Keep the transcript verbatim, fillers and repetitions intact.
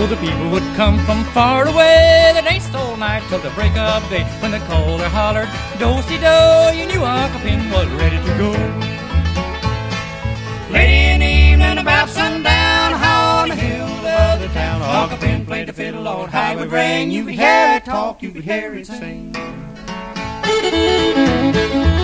the people would come from far away. They danced all night till the break of day. When the caller hollered, do-si-do, you knew Uncle Pin was ready to go. Late in the evening about sundown, high on the hill above the town, Uncle Pin played the fiddle, Lord, how it would ring. You could hear it talk, you could hear it sing.